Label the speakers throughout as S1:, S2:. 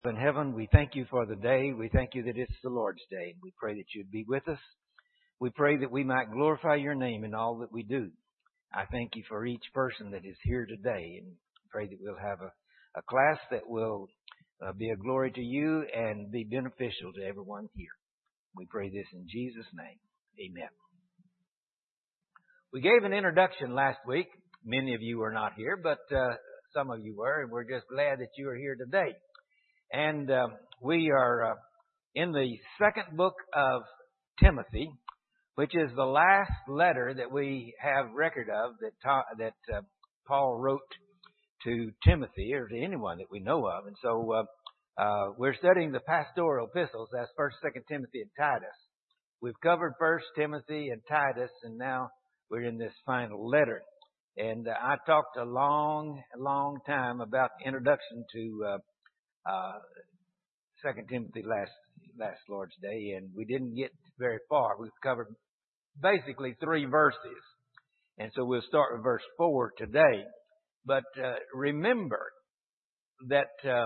S1: In heaven, we thank you for the day. We thank you that it's the Lord's day. We pray that you'd be with us. We pray that we might glorify your name in all that we do. I thank you for each person that is here today, and pray that we'll have a class that will be a glory to you and be beneficial to everyone here. We pray this in Jesus' name. Amen. We gave an introduction last week. Many of you were not here, but some of you were, and we're just glad that you are here today. And we are in the second book of Timothy, which is the last letter that we have record of that Paul wrote to Timothy or to anyone that we know of. And so we're studying the pastoral epistles. That's 1st, 2nd Timothy, and Titus. We've covered 1st Timothy and Titus, and now we're in this final letter. And I talked a long time about the introduction to 2 Timothy last Lord's Day, and we didn't get very far. We've covered basically 3 verses, and so we'll start with verse 4 today. But remember that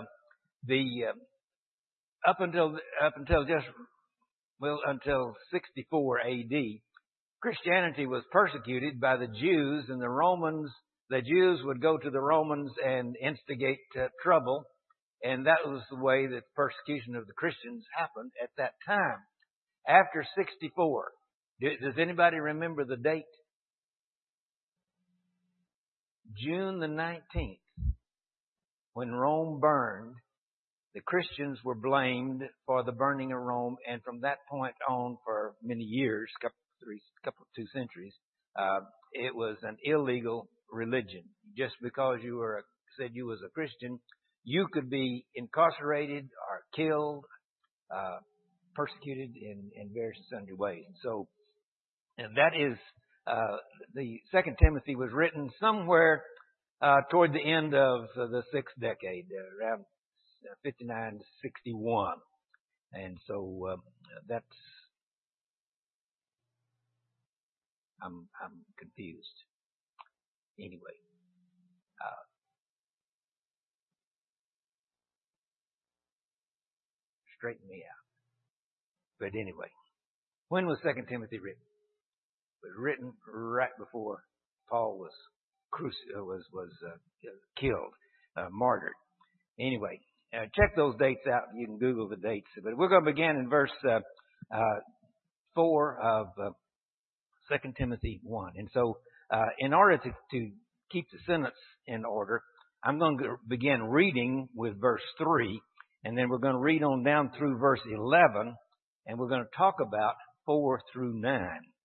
S1: until 64 A.D., Christianity was persecuted by the Jews, and the Romans. The Jews would go to the Romans and instigate trouble. And that was the way that persecution of the Christians happened at that time. After 64, does anybody remember the date? June the 19th, when Rome burned. The Christians were blamed for the burning of Rome, and from that point on, for many years, two centuries, it was an illegal religion. Just because you said you was a Christian, you could be incarcerated or killed, persecuted in various sundry ways. So, and that is, the 2nd Timothy was written somewhere toward the end of the 6th decade, around 59 to 61. And so that's, I'm confused. Anyway. Straighten me out. But anyway, when was 2 Timothy written? It was written right before Paul was killed, martyred. Anyway, check those dates out. You can Google the dates. But we're going to begin in verse 4 of 2 Timothy 1. And so, in order to keep the sentence in order, I'm going to begin reading with verse 3. And then we're going to read on down through verse 11, and we're going to talk about 4 through 9.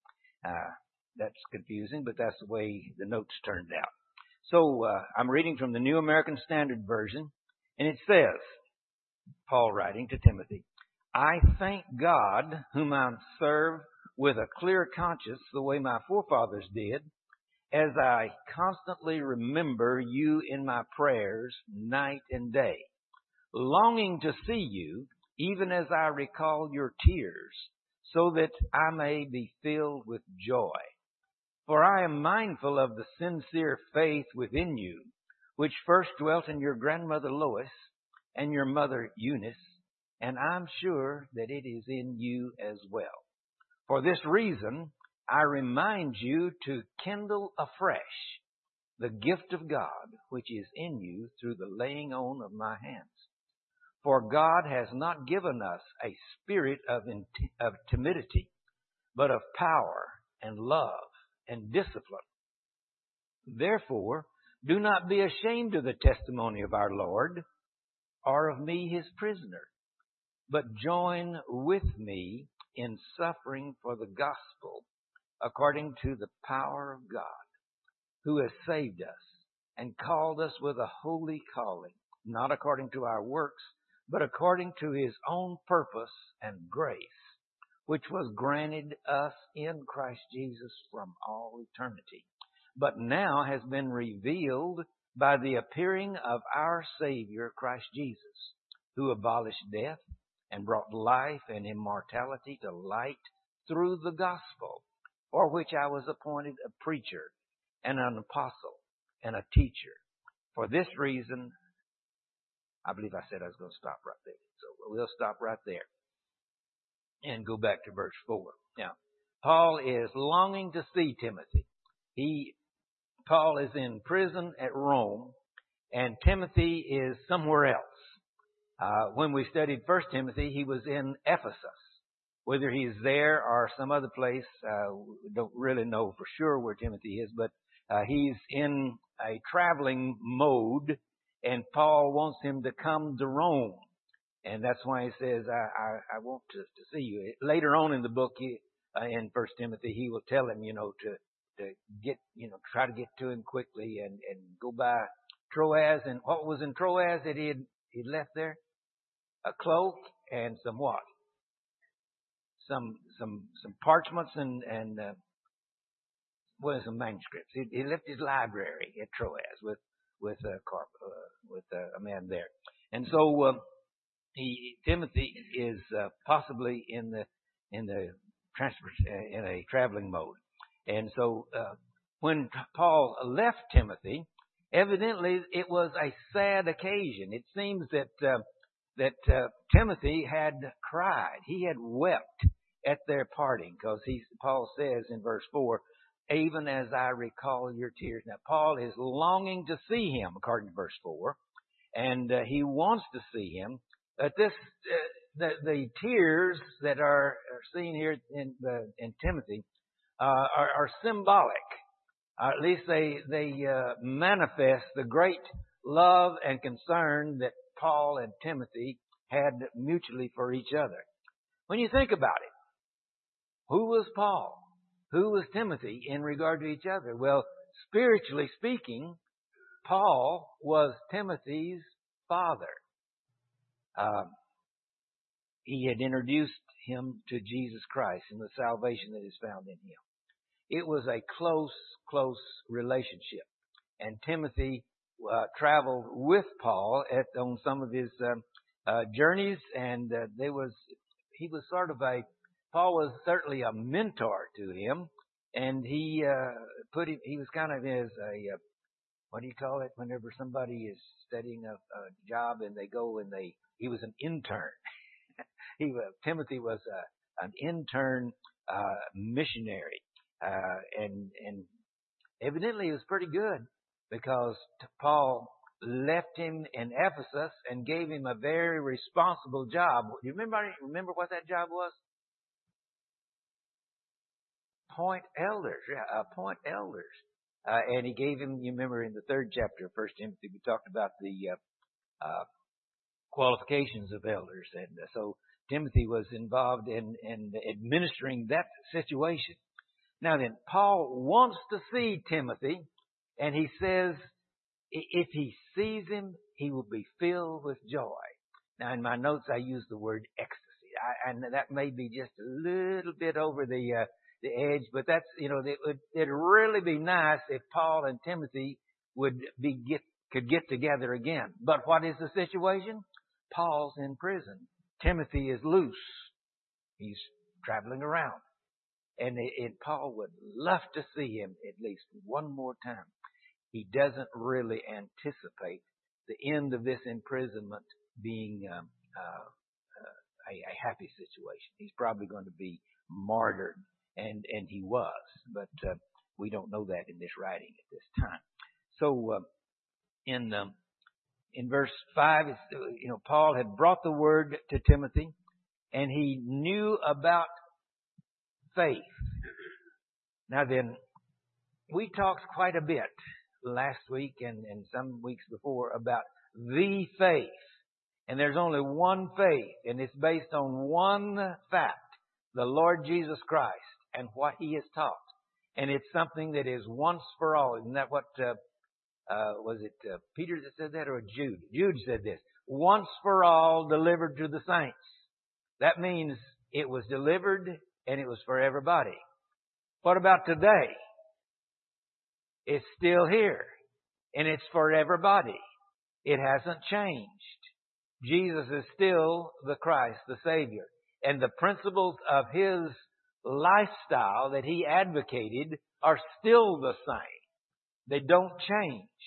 S1: That's confusing, but that's the way the notes turned out. So I'm reading from the New American Standard Version, and it says, Paul writing to Timothy, I thank God, whom I serve with a clear conscience the way my forefathers did, as I constantly remember you in my prayers night and day, longing to see you, even as I recall your tears, so that I may be filled with joy. For I am mindful of the sincere faith within you, which first dwelt in your grandmother Lois and your mother Eunice, and I'm sure that it is in you as well. For this reason, I remind you to kindle afresh the gift of God, which is in you through the laying on of my hands. For God has not given us a spirit of timidity, but of power and love and discipline. Therefore, do not be ashamed of the testimony of our Lord, or of me his prisoner, but join with me in suffering for the gospel, according to the power of God, who has saved us and called us with a holy calling, not according to our works, but according to his own purpose and grace, which was granted us in Christ Jesus from all eternity, but now has been revealed by the appearing of our Savior, Christ Jesus, who abolished death and brought life and immortality to light through the gospel, for which I was appointed a preacher and an apostle and a teacher. For this reason, I believe I said I was going to stop right there. So we'll stop right there and go back to verse 4. Now, Paul is longing to see Timothy. Paul is in prison at Rome, and Timothy is somewhere else. When we studied 1 Timothy, he was in Ephesus. Whether he's there or some other place, we don't really know for sure where Timothy is, but he's in a traveling mode, and Paul wants him to come to Rome. And that's why he says, I want to see you. Later on in the book, in 1 Timothy, he will tell him, to get, try to get to him quickly and go by Troas. And what was in Troas that he'd left there? A cloak and some what? Some parchments and some manuscripts. He left his library at Troas with a man there. And so, Timothy is possibly in a traveling mode, and so when Paul left Timothy, evidently it was a sad occasion. It seems that Timothy had cried. He had wept at their parting, because Paul says in verse 4, "Even as I recall your tears." Now Paul is longing to see him, according to verse 4, and he wants to see him. But the tears that are seen here in Timothy are symbolic. At least they manifest the great love and concern that Paul and Timothy had mutually for each other. When you think about it, who was Paul? Who was Timothy in regard to each other? Well, spiritually speaking, Paul was Timothy's father. He had introduced him to Jesus Christ and the salvation that is found in him. It was a close relationship. And Timothy traveled with Paul on some of his journeys, and Paul was certainly a mentor to him, and he was kind of as a what do you call it? Whenever somebody is studying a job and they go and he was an intern. Timothy was an intern missionary, and evidently he was pretty good, because Paul left him in Ephesus and gave him a very responsible job. Do you remember what that job was? Appoint elders. Yeah, appoint elders. And he gave him, you remember in the 3rd chapter of 1 Timothy, we talked about the qualifications of elders. And so Timothy was involved in administering that situation. Now then, Paul wants to see Timothy, and he says if he sees him, he will be filled with joy. Now in my notes, I use the word ecstasy. And that may be just a little bit over the edge, but that's, it'd really be nice if Paul and Timothy could get together again. But what is the situation? Paul's in prison. Timothy is loose. He's traveling around. And Paul would love to see him at least one more time. He doesn't really anticipate the end of this imprisonment being a happy situation. He's probably going to be martyred. And he was, but we don't know that in this writing at this time. So in verse 5, Paul had brought the word to Timothy, and he knew about faith. Now then, we talked quite a bit last week and some weeks before about the faith. And there's only one faith, and it's based on one fact: the Lord Jesus Christ and what He has taught. And it's something that is once for all. Isn't that what, was it Peter that said that, or Jude? Jude said this: once for all delivered to the saints. That means it was delivered and it was for everybody. What about today? It's still here and it's for everybody. It hasn't changed. Jesus is still the Christ, the Savior. And the principles of His lifestyle that He advocated are still the same. They don't change.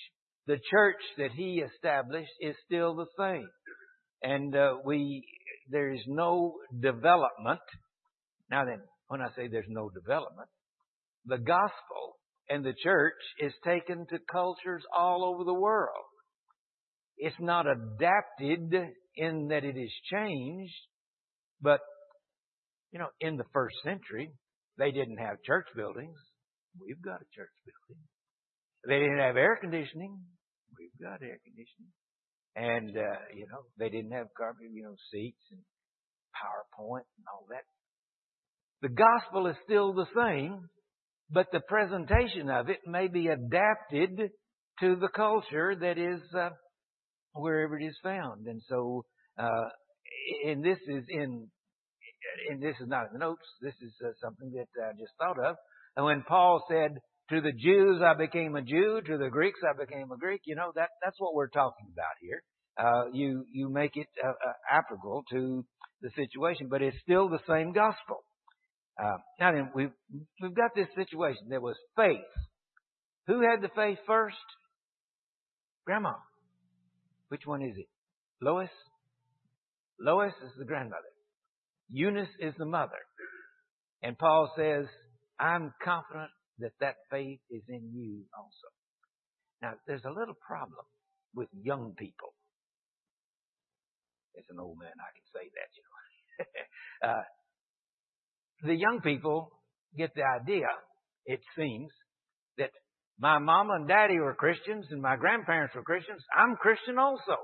S1: the church that He established is still the same. And there's no development. Now then, when I say there's no development, the gospel and the church is taken to cultures all over the world. It's not adapted in that it is changed, but, in the first century, they didn't have church buildings. We've got a church building. They didn't have air conditioning. We've got air conditioning. And, they didn't have carpet, seats and PowerPoint and all that. The gospel is still the same, but the presentation of it may be adapted to the culture that is wherever it is found. And so, and this is not in the notes. This is something that I just thought of. And when Paul said, "To the Jews I became a Jew, to the Greeks I became a Greek," that's what we're talking about here. You make it applicable to the situation, but it's still the same gospel. Now then, we've got this situation. There was faith. Who had the faith first? Grandma. Which one is it? Lois? Lois is the grandmother. Eunice is the mother. And Paul says, "I'm confident that faith is in you also." Now, there's a little problem with young people. As an old man, I can say that, The young people get the idea, it seems, that my mama and daddy were Christians and my grandparents were Christians. I'm Christian also.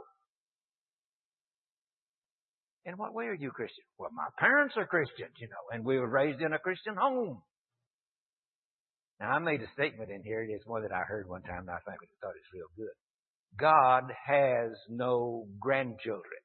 S1: In what way are you Christian? Well, my parents are Christians, and we were raised in a Christian home. Now, I made a statement in here. It's one that I heard one time, and I thought it was real good. God has no grandchildren.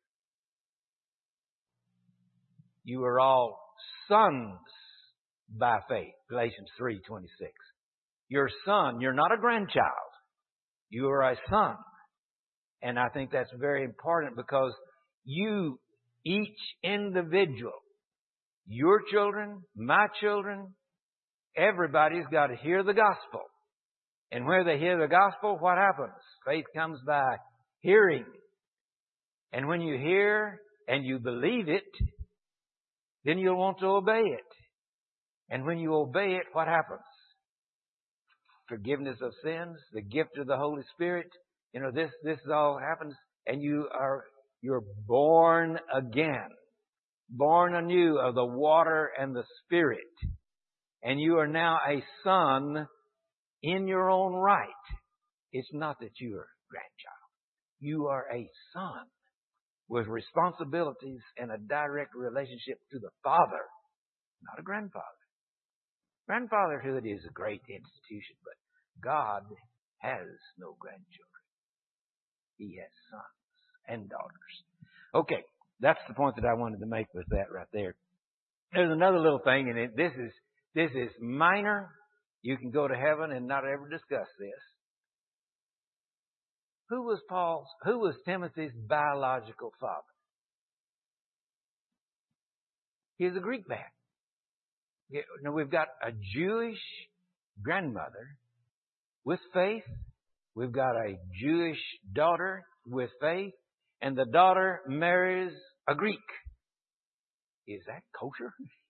S1: You are all sons by faith. Galatians 3:26. You're a son. You're not a grandchild. You are a son. And I think that's very important because you, each individual, your children, my children, everybody's got to hear the gospel. And where they hear the gospel, what happens? Faith comes by hearing. And when you hear and you believe it, then you'll want to obey it. And when you obey it, what happens? Forgiveness of sins, the gift of the Holy Spirit. This all happens, and you're born again, born anew of the water and the Spirit. And you are now a son in your own right. It's not that you are a grandchild. You are a son with responsibilities and a direct relationship to the Father, not a grandfather. Grandfatherhood is a great institution, but God has no grandchildren. He has sons and daughters. Okay, that's the point that I wanted to make with that right there. There's another little thing, and this is minor. You can go to heaven and not ever discuss this. Who was Timothy's biological father? He was a Greek man. Now we've got a Jewish grandmother with faith. We've got a Jewish daughter with faith. And the daughter marries a Greek. Is that kosher?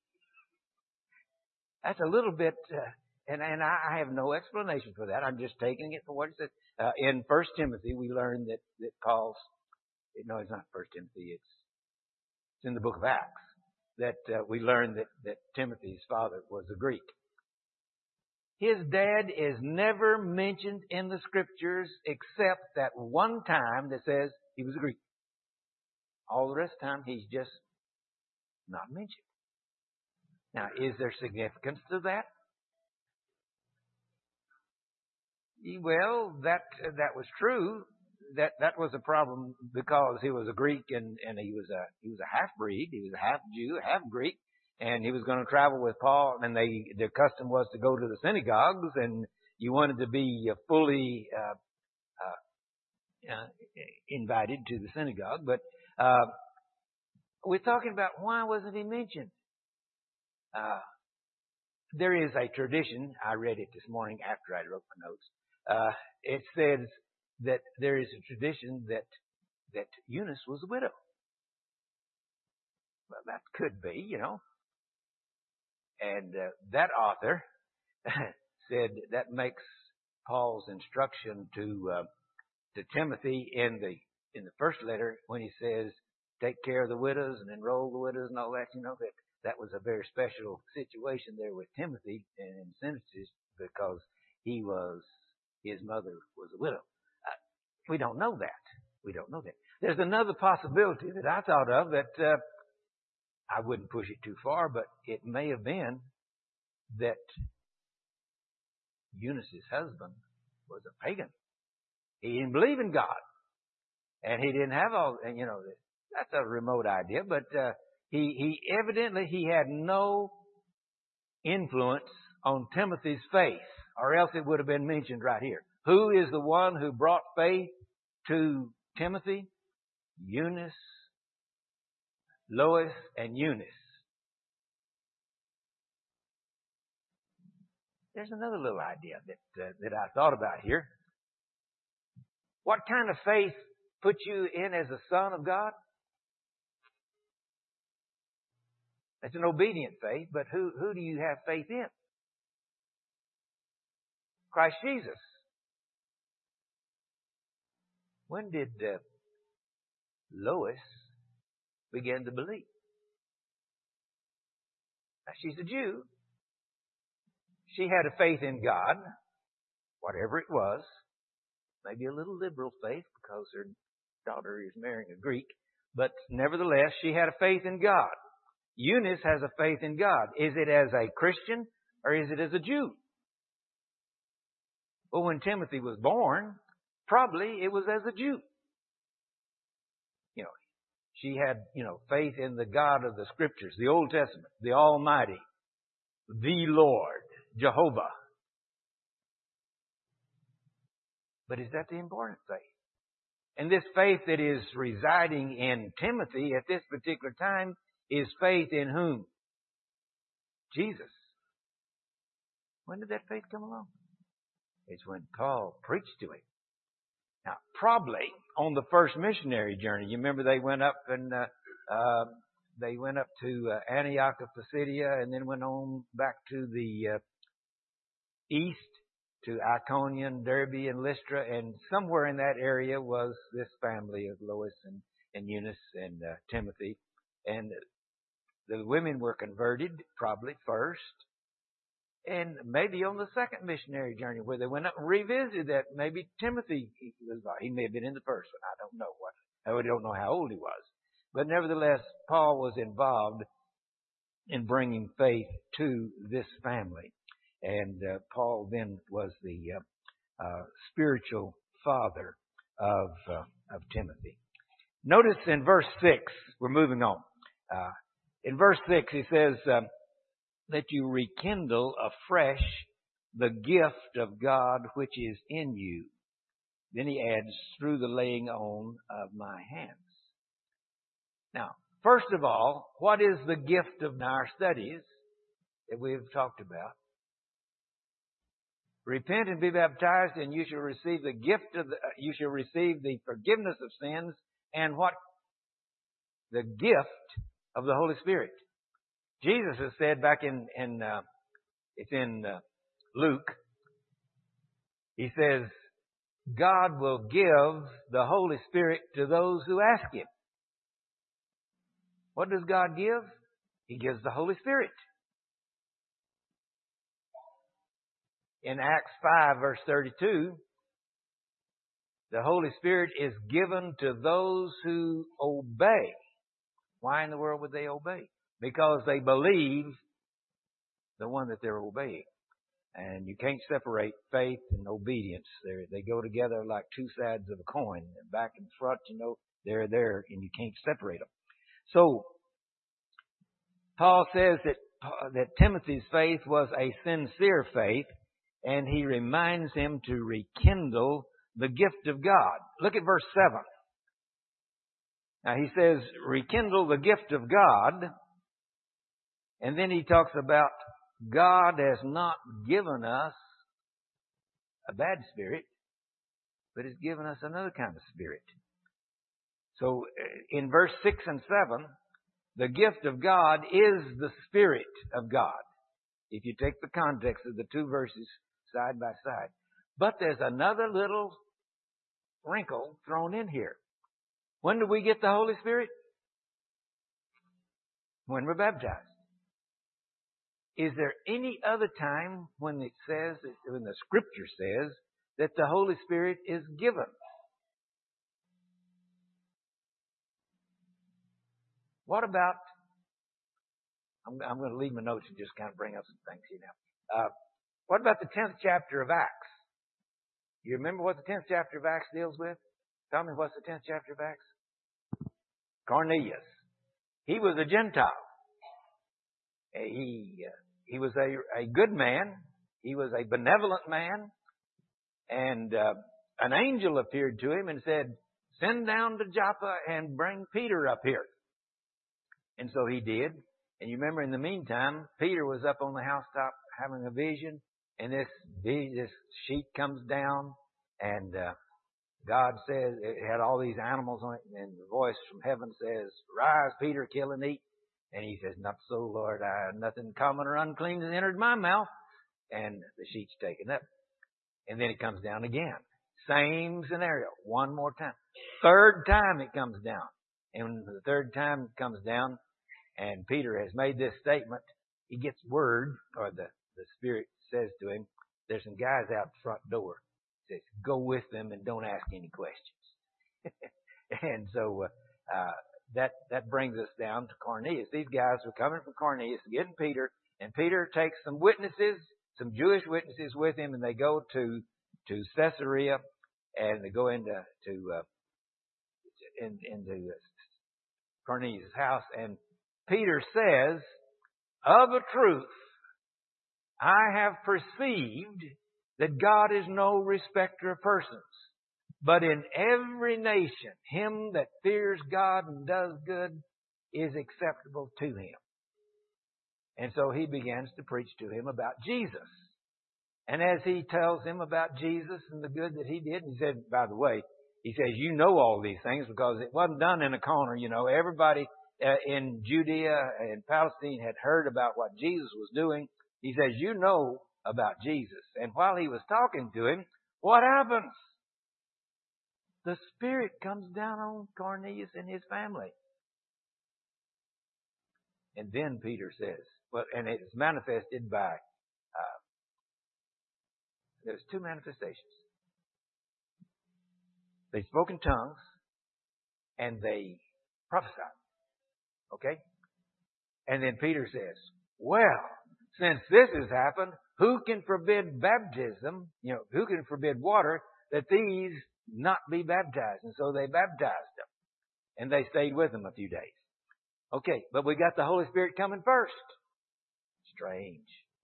S1: That's a little bit, and I have no explanation for that. I'm just taking it for what it says. In 1 Timothy, we learn that Paul's, no, it's not 1 Timothy, it's in the book of Acts, that we learn that Timothy's father was a Greek. His dad is never mentioned in the scriptures except that one time that says he was a Greek. All the rest of the time, he's just not mentioned. Now, is there significance to that? Well, that was true. That was a problem because he was a Greek and he was a half-breed. He was a half-Jew, half-Greek, and he was going to travel with Paul. And the custom was to go to the synagogues, and you wanted to be fully invited to the synagogue. But we're talking about why wasn't he mentioned? There is a tradition. I read it this morning after I wrote my notes. It says that there is a tradition that Eunice was a widow. Well, that could be, And that author said that makes Paul's instruction to Timothy in the first letter when he says, take care of the widows and enroll the widows and all that, that was a very special situation there with Timothy in Genesis because his mother was a widow. We don't know that. There's another possibility that I thought of that I wouldn't push it too far, but it may have been that Eunice's husband was a pagan. He didn't believe in God. And he didn't have that's a remote idea, but he evidently had no influence on Timothy's faith, or else it would have been mentioned right here. Who is the one who brought faith to Timothy? Eunice, Lois, and Eunice. There's another little idea that I thought about here. What kind of faith puts you in as a son of God? It's an obedient faith, but who do you have faith in? Christ Jesus. When did Lois begin to believe? Now, she's a Jew. She had a faith in God, whatever it was. Maybe a little liberal faith because her daughter is marrying a Greek. But nevertheless, she had a faith in God. Eunice has a faith in God. Is it as a Christian or is it as a Jew? Well, when Timothy was born, probably it was as a Jew. She had, faith in the God of the Scriptures, the Old Testament, the Almighty, the Lord, Jehovah. But is that the important faith? And this faith that is residing in Timothy at this particular time is faith in whom? Jesus. When did that faith come along? It's when Paul preached to him. Now, probably on the first missionary journey, you remember they went up and to Antioch of Pisidia and then went on back to the east to Iconium, Derbe, and Lystra, and somewhere in that area was this family of Lois and Eunice and Timothy, and the women were converted probably first. And maybe on the second missionary journey where they went up and revisited that, maybe Timothy, he may have been in the first one. I don't know I don't know how old he was. But nevertheless, Paul was involved in bringing faith to this family. And Paul then was the spiritual father of Timothy. Notice in verse 6, we're moving on. In verse 6, he says, that you rekindle afresh the gift of God which is in you. Then he adds, through the laying on of my hands. Now, first of all, what is the gift of our studies that we've talked about? Repent and be baptized, and you shall receive the gift you shall receive the forgiveness of sins, and what? The gift of the Holy Spirit. Jesus has said back in Luke, he says, God will give the Holy Spirit to those who ask Him. What does God give? He gives the Holy Spirit. In Acts 5 verse 32, the Holy Spirit is given to those who obey. Why in the world would they obey? Because they believe the one that they're obeying. And you can't separate faith and obedience. They go together like two sides of a coin. And back and front, they're there and you can't separate them. So, Paul says that Timothy's faith was a sincere faith, and he reminds him to rekindle the gift of God. Look at verse 7. Now he says, rekindle the gift of God. And then he talks about God has not given us a bad spirit, but He's given us another kind of Spirit. So in verse 6 and 7, the gift of God is the Spirit of God. If you take the context of the two verses side by side. But there's another little wrinkle thrown in here. When do we get the Holy Spirit? When we're baptized. Is there any other time when it says, when the Scripture says, that the Holy Spirit is given? What about, I'm going to leave my notes and just kind of bring up some things here now. What about the 10th chapter of Acts? You remember what the 10th chapter of Acts deals with? Tell me, what's the 10th chapter of Acts? Cornelius. He was a Gentile. He was a good man. He was a benevolent man. And an angel appeared to him and said, send down to Joppa and bring Peter up here. And so he did. And you remember in the meantime, Peter was up on the housetop having a vision. And this sheet comes down. And God says, it had all these animals on it. And the voice from heaven says, rise, Peter, kill and eat. And he says, not so, Lord. Nothing common or unclean has entered my mouth. And the sheet's taken up. And then it comes down again. Same scenario. One more time. Third time it comes down. And the third time it comes down, and Peter has made this statement. He gets word, or the Spirit says to him, there's some guys out the front door. He says, go with them and don't ask any questions. And so that brings us down to Cornelius. These guys were coming from Cornelius, getting Peter, and Peter takes some witnesses, some Jewish witnesses with him, and they go to Caesarea, and they go into Cornelius' house, and Peter says, of a truth, I have perceived that God is no respecter of persons, but in every nation, him that fears God and does good is acceptable to him. And so he begins to preach to him about Jesus. And as he tells him about Jesus and the good that he did, he said, by the way, he says, you know all these things because it wasn't done in a corner. You know, everybody in Judea and Palestine had heard about what Jesus was doing. He says, you know about Jesus. And while he was talking to him, what happens? The Spirit comes down on Cornelius and his family. And then Peter says, well, and it's manifested by, there's two manifestations. They spoke in tongues and they prophesied. Okay? And then Peter says, well, since this has happened, who can forbid baptism? You know, who can forbid water that these not be baptized? And so they baptized them. And they stayed with them a few days. Okay, but we got the Holy Spirit coming first. Strange.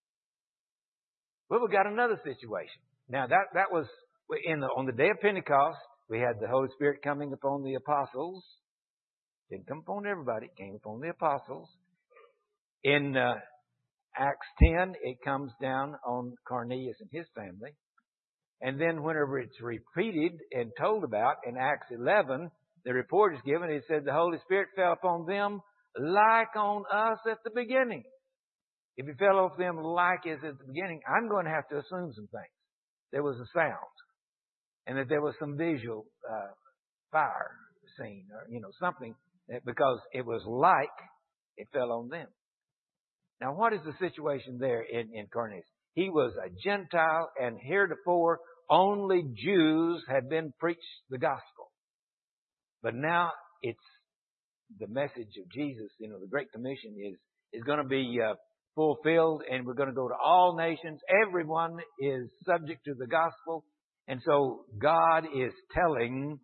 S1: Well, we got another situation. Now that was on the day of Pentecost. We had the Holy Spirit coming upon the apostles. Didn't come upon everybody. It came upon the apostles. In Acts 10, it comes down on Cornelius and his family. And then whenever it's repeated and told about in Acts 11, the report is given. It said the Holy Spirit fell upon them like on us at the beginning. If it fell off them like as at the beginning, I'm going to have to assume some things. There was a sound. And that there was some visual fire scene or, something, because it was like it fell on them. Now, what is the situation there in Cornelius? He was a Gentile, and heretofore only Jews had been preached the gospel. But now it's the message of Jesus, the Great Commission is going to be fulfilled, and we're going to go to all nations. Everyone is subject to the gospel. And so God is telling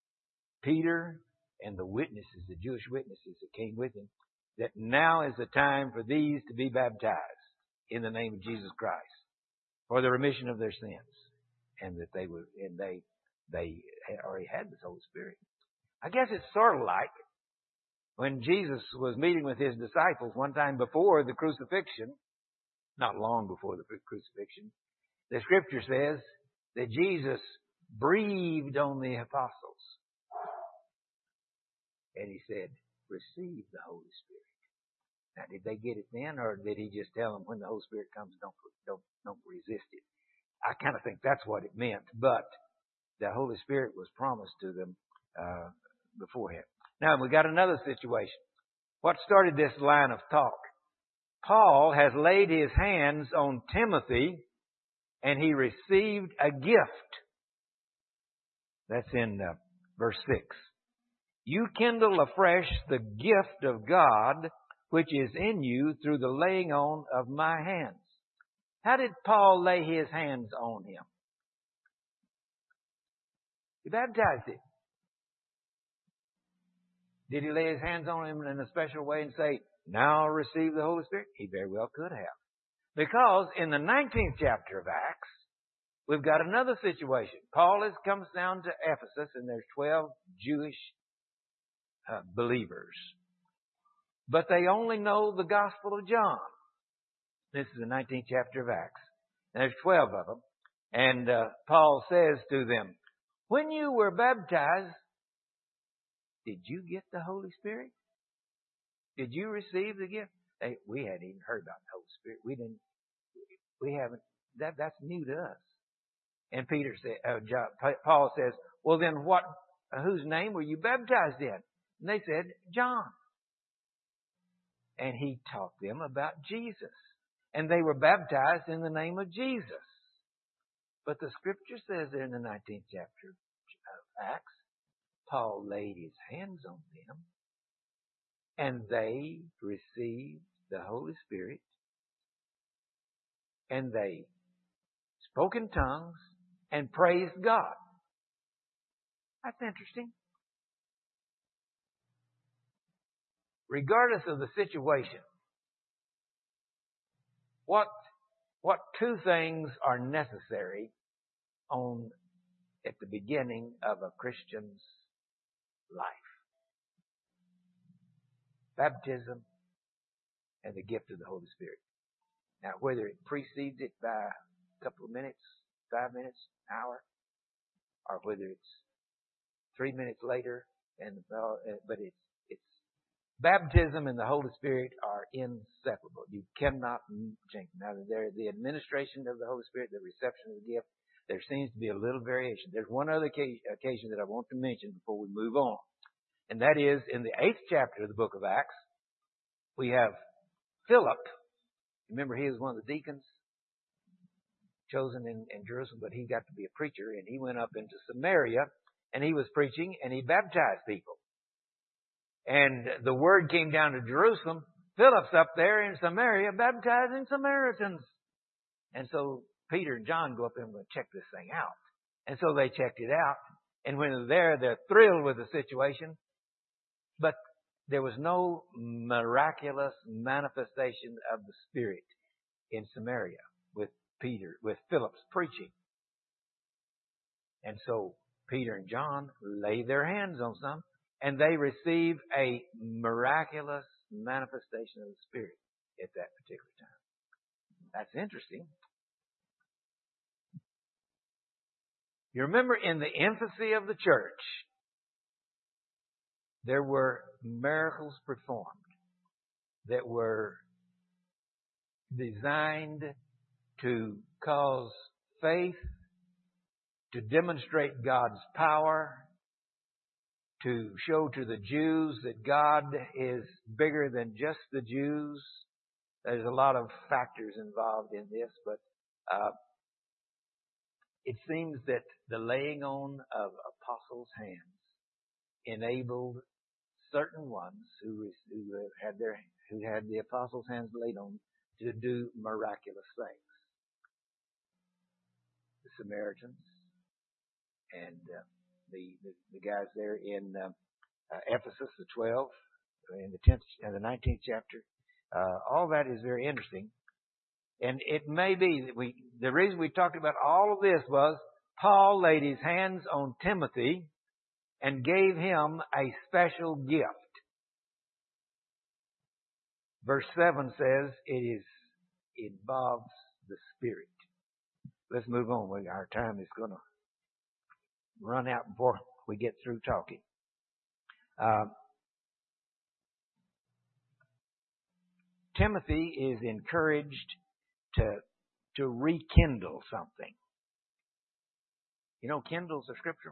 S1: Peter and the witnesses, the Jewish witnesses that came with him, that now is the time for these to be baptized in the name of Jesus Christ for the remission of their sins. And that they already had this Holy Spirit. I guess it's sort of like when Jesus was meeting with his disciples one time before the crucifixion, not long before the crucifixion. The Scripture says that Jesus breathed on the apostles. And he said, receive the Holy Spirit. Now, did they get it then, or did he just tell them when the Holy Spirit comes, don't resist it? I kind of think that's what it meant, but the Holy Spirit was promised to them beforehand. Now, we got another situation. What started this line of talk? Paul has laid his hands on Timothy, and he received a gift. That's in verse 6. You kindle afresh the gift of God, which is in you through the laying on of my hands. How did Paul lay his hands on him? He baptized him. Did he lay his hands on him in a special way and say, now receive the Holy Spirit? He very well could have. Because in the 19th chapter of Acts, we've got another situation. Paul comes down to Ephesus, and there's 12 Jewish believers. But they only know the Gospel of John. This is the 19th chapter of Acts. And there's 12 of them. And Paul says to them, when you were baptized, did you get the Holy Spirit? Did you receive the gift? We hadn't even heard about the Holy Spirit. We haven't. That's new to us. And Paul says, well then whose name were you baptized in? And they said, John. And he taught them about Jesus. And they were baptized in the name of Jesus. But the scripture says there in the 19th chapter of Acts, Paul laid his hands on them, and they received the Holy Spirit, and they spoke in tongues and praised God. That's interesting. Regardless of the situation, what two things are necessary at the beginning of a Christian's life? Baptism and the gift of the Holy Spirit. Now, whether it precedes it by a couple of minutes, 5 minutes, an hour, or whether it's 3 minutes later, but it's baptism and the Holy Spirit are inseparable. You cannot change them. Now, the administration of the Holy Spirit, the reception of the gift, there seems to be a little variation. There's one other occasion that I want to mention before we move on. And that is in the 8th chapter of the book of Acts, we have Philip. Remember, he was one of the deacons chosen in Jerusalem, but he got to be a preacher, and he went up into Samaria, and he was preaching, and he baptized people. And the word came down to Jerusalem. Philip's up there in Samaria baptizing Samaritans. And so Peter and John go up and check this thing out. And so they checked it out. And when they're there, they're thrilled with the situation. But there was no miraculous manifestation of the Spirit in Samaria with Philip's preaching. And so Peter and John lay their hands on some, and they receive a miraculous manifestation of the Spirit at that particular time. That's interesting. You remember in the infancy of the church, there were miracles performed that were designed to cause faith, to demonstrate God's power, to show to the Jews that God is bigger than just the Jews. There's a lot of factors involved in this, but it seems that the laying on of apostles' hands enabled certain ones who had the apostles' hands laid on to do miraculous things. The Samaritans and the guys there in Ephesus, the 12, in the 10th and the 19th chapter. All that is very interesting. And it may be that the reason we talked about all of this was Paul laid his hands on Timothy and gave him a special gift. Verse 7 says it involves the Spirit. Let's move on. Our time is going to run out before we get through talking. Timothy is encouraged to rekindle something. You know, kindles are scriptural.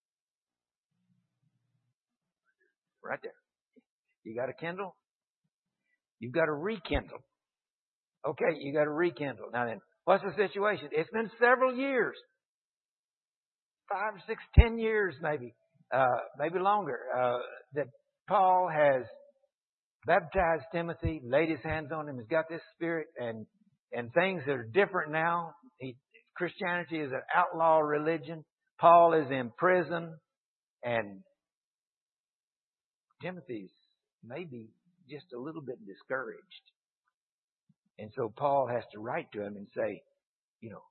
S1: Right there. You got a kindle? You've got to rekindle. Okay, you got to rekindle. Now then, what's the situation? It's been several years. 5, 6, 10 years maybe. Maybe longer. That Paul has baptized Timothy, laid his hands on him, has got this spirit, and things that are different now. Christianity is an outlaw religion. Paul is in prison, and Timothy's maybe just a little bit discouraged. And so Paul has to write to him and say, you know,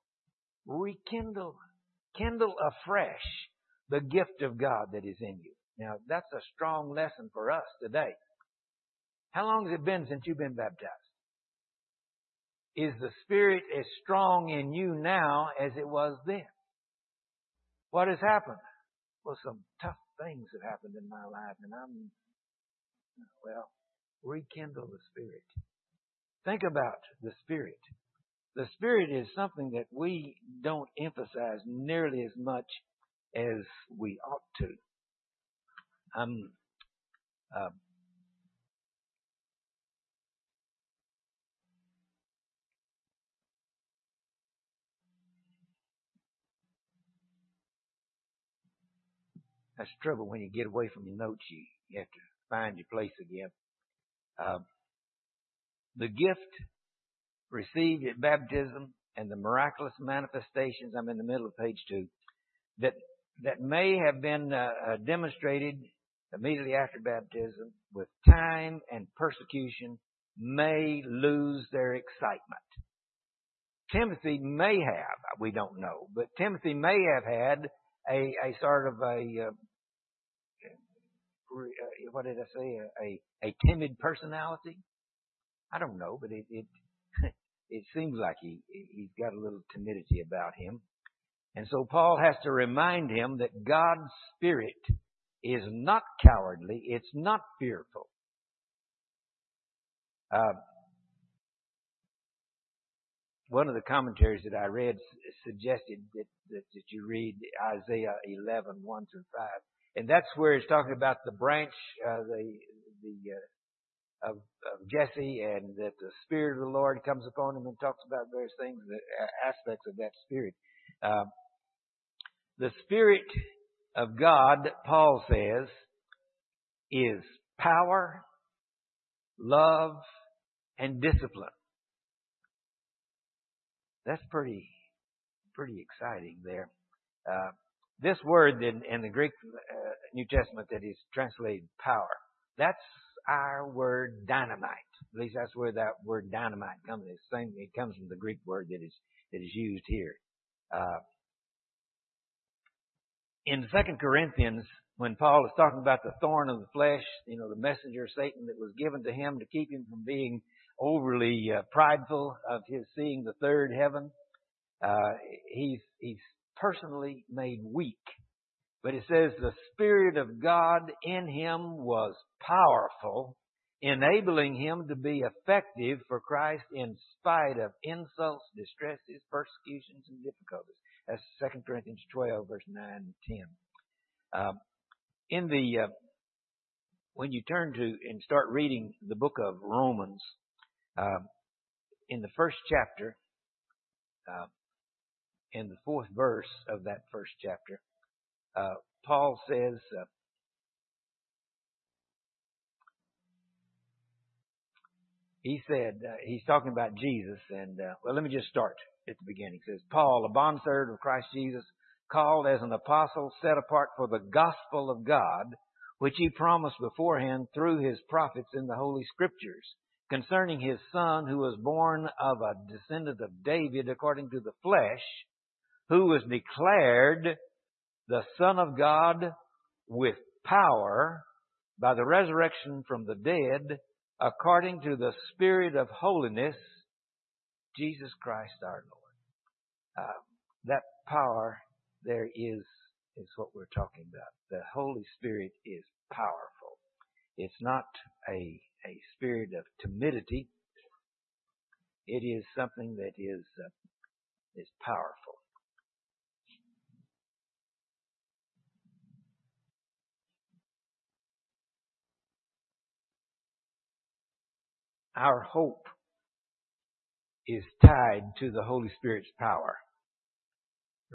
S1: kindle afresh the gift of God that is in you. Now, that's a strong lesson for us today. How long has it been since you've been baptized? Is the Spirit as strong in you now as it was then? What has happened? Well, some tough things have happened in my life, and rekindle the Spirit. Think about the Spirit. The Spirit is something that we don't emphasize nearly as much as we ought to. That's the trouble when you get away from your notes. You have to find your place again. The gift received at baptism and the miraculous manifestations, I'm in the middle of page 2, that may have been demonstrated immediately after baptism with time and persecution may lose their excitement. Timothy may have, we don't know, but Timothy may have had a sort of what did I say? A timid personality. I don't know, but it seems like he's got a little timidity about him. And so Paul has to remind him that God's Spirit is not cowardly. It's not fearful. One of the commentaries that I read suggested that you read Isaiah 11, 1 through 5. And that's where it's talking about the branch of Jesse, and that the Spirit of the Lord comes upon him, and talks about various things, the aspects of that Spirit. The Spirit of God, Paul says, is power, love, and discipline. That's pretty exciting there. This word in the Greek New Testament that is translated power, that's our word dynamite. At least that's where that word dynamite comes. It comes from the Greek word that is used here. In 2 Corinthians, when Paul is talking about the thorn of the flesh, the messenger of Satan that was given to him to keep him from being overly prideful of his seeing the third heaven, he's personally made weak. But it says the Spirit of God in him was powerful, enabling him to be effective for Christ in spite of insults, distresses, persecutions, and difficulties. That's 2 Corinthians 12, verse 9 and 10. When you turn to and start reading the book of Romans, in the first chapter, in the 4th verse of that first chapter, Paul says, he's talking about Jesus, and let me just start at the beginning. He says, Paul, a bondservant of Christ Jesus, called as an apostle, set apart for the gospel of God, which he promised beforehand through his prophets in the Holy Scriptures, concerning his Son, who was born of a descendant of David according to the flesh, who was declared the Son of God with power by the resurrection from the dead, according to the Spirit of holiness, Jesus Christ our Lord. That power there is is what we're talking about. The Holy Spirit is powerful. It's not a spirit of timidity. It is something that is powerful. Our hope is tied to the Holy Spirit's power.